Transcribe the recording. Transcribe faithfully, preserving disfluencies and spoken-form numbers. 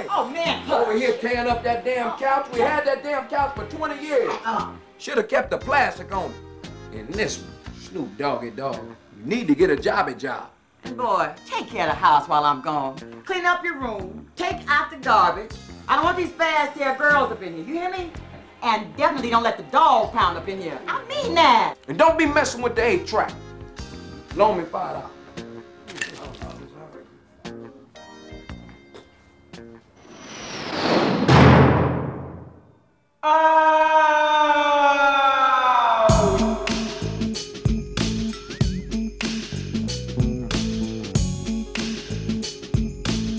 way. Oh, man. Over here tearing up that damn couch. We had that damn couch for twenty years. Uh, Should have kept the plastic on it. And this one, Snoop Doggy Dogg, you need to get a jobby job. boy, take care of the house while I'm gone. Clean up your room. Take out the garbage. I don't want these fast-hair girls up in here. You hear me? And definitely don't let the dog pound up in here. I mean that. And don't be messing with the eight track. Loan me five dollars.